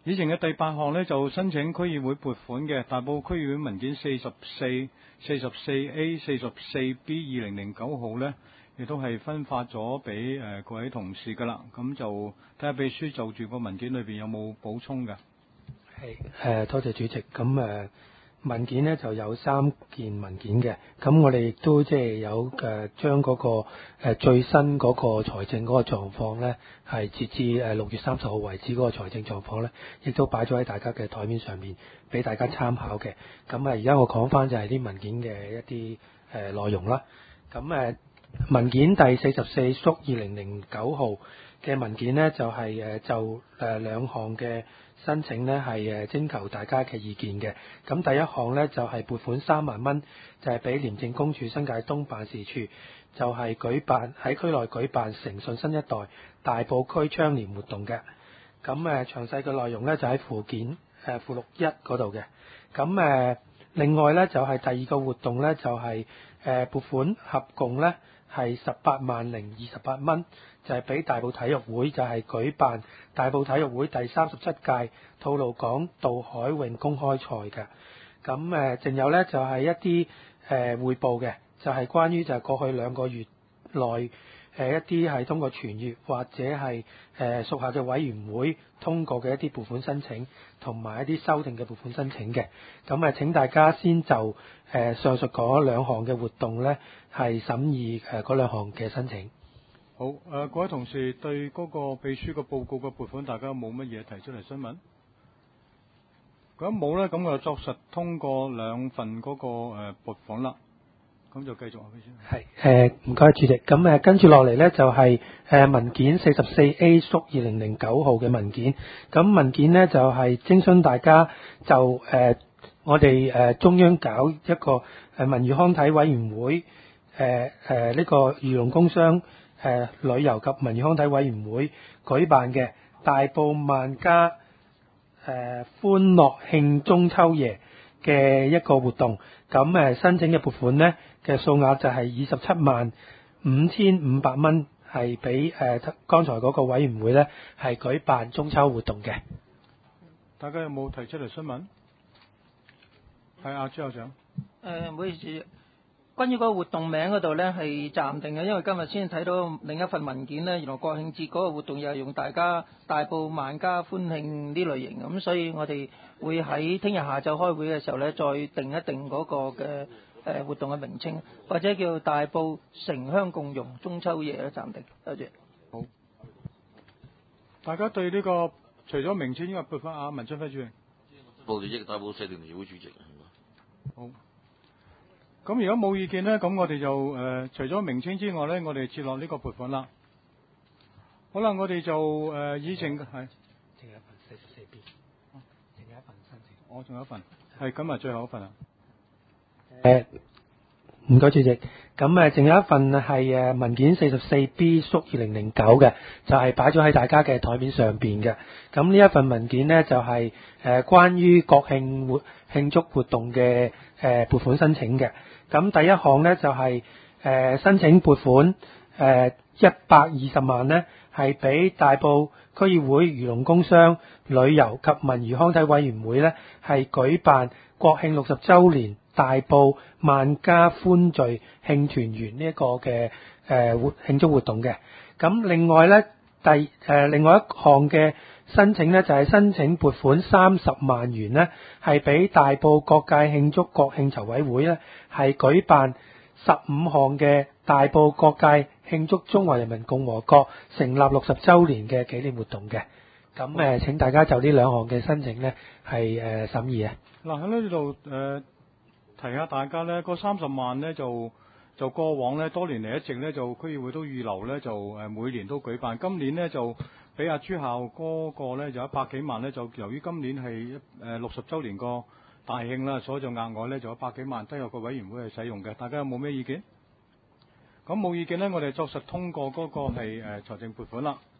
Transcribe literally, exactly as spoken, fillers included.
議程嘅第八項呢，就申請區議會撥款嘅大埔區議會文件四十四、四十四 A、四十四 B 二零零九號呢，亦都係分發咗俾誒各位同事噶啦。咁就睇下秘書就住個文件裏邊有冇補充嘅。 係誒，多謝主席。咁誒、呃、文件呢就有三件文件嘅。咁我哋亦都即係有誒將嗰個誒、呃、最新嗰個財政嗰個狀況呢，係截至誒六月三十號為止嗰個財政狀況呢，亦都擺咗喺大家嘅台面上面，俾大家參考嘅。咁啊，而家我講翻就係啲文件嘅一啲誒、呃、內容啦。咁誒、呃、文件第四十四縮二零零九號嘅文件呢，就係、是、誒就誒兩項嘅申請呢係誒徵求大家嘅意見嘅。咁第一項呢，就係、是、撥款三萬蚊，就係俾廉政公署新界東辦事處，就係、是、舉辦喺區內舉辦誠信新一代大埔區倡廉活動嘅。咁誒詳細嘅內容呢，就喺附件誒、呃、附錄一嗰度嘅。咁誒、呃、另外呢，就係、是、第二個活動呢，就係、是、誒、呃、撥款合共呢係十八萬零二十八蚊。就係俾大埔體育會就係舉辦大埔體育會第三十七屆吐露港渡海泳公開賽嘅。咁誒，仲有呢，就係一啲誒彙報嘅，就係關於就係過去兩個月內誒一啲係通過傳閱或者係誒屬下嘅委員會通過嘅一啲撥款申請，同埋一啲修訂嘅撥款申請嘅。咁誒，請大家先就誒上述嗰兩項嘅活動呢，係審議誒嗰兩項嘅申請。 好，誒、呃、各位同事對嗰個秘書嘅報告嘅撥款，大家冇乜嘢提出嚟詢問？咁冇呢，咁我就作實通過兩份嗰、那個誒撥款啦。咁就繼續啊，秘書。 係誒，唔該主席。咁誒跟住落嚟呢，就係、是、誒文件四十四 A 縮二零零九號嘅文件。咁文件呢，就係、是、徵詢大家就誒、呃、我哋誒、呃、中央搞一個誒文娛康體委員會誒誒呢個漁農工商。誒、呃、旅遊及文娛康體委員會舉辦嘅大埔萬家誒、呃、歡樂慶中秋夜嘅一個活動，咁誒、呃、申請嘅撥款呢嘅數額就係二十七萬五千五百蚊，係俾誒剛才嗰個委員會呢係舉辦中秋活動嘅。 大家有冇提出嚟詢問？係啊，朱校長。 誒，唔好意思。關於嗰個活動名嗰度呢係暫定嘅，因為今日先睇到另一份文件呢，原來國慶節嗰個活動又係用大家大埔萬家歡慶呢類型，咁所以我哋會喺聽日下晝開會嘅時候呢，再定一定嗰個嘅誒活動嘅名稱，或者叫大埔城鄉共融中秋夜咧暫定。多謝。 好，大家對呢、這個除咗名稱，應該撥翻阿文春輝主席。 報主席，大埔社團協會主席。 好。咁如果冇意見呢，咁我哋就誒、呃、除咗名稱之外呢，我哋接落呢個撥款啦。好啦，我哋就誒、呃、議程係。 仲有一份四十四 B。哦，仲有一份申請。 我仲有一份，係今日最後一份啊。 誒，唔該主席。咁誒，仲有一份係誒文件四十四 B 縮二零零九嘅，就係擺咗喺大家嘅台面上邊嘅。咁呢一份文件呢，就係、是、誒關於國慶活慶祝活動嘅誒撥款申請嘅。咁第一項呢，就係、是、誒、呃、申請撥款誒一百二十萬呢，係俾大埔區議會漁農工商旅遊及文娛康體委員會呢，係舉辦國慶六十週年大埔萬家歡聚慶團圓呢一個嘅誒活慶祝活動嘅。咁另外呢，第誒、呃、另外一項嘅申請呢，就係、是、申請撥款三十萬元呢，係俾大埔各界慶祝國慶籌委會呢，係舉辦十五項嘅大埔各界慶祝中華人民共和國成立六十週年嘅紀念活動嘅。咁誒、呃、請大家就呢兩項嘅申請呢，係誒、呃、審議啊。 嗱喺呢度誒提下大家呢，嗰三十萬呢，就就過往呢多年嚟一直呢，就區議會都預留呢，就誒每年都舉辦，今年呢，就俾阿朱校嗰個呢，就一百幾萬呢，就由於今年係誒六十週年個大慶啦，所以就額外呢，就有百幾萬都有個委員會去使用嘅。大家有冇咩意見？咁冇意見呢，我哋作實通過嗰個係誒財政撥款啦。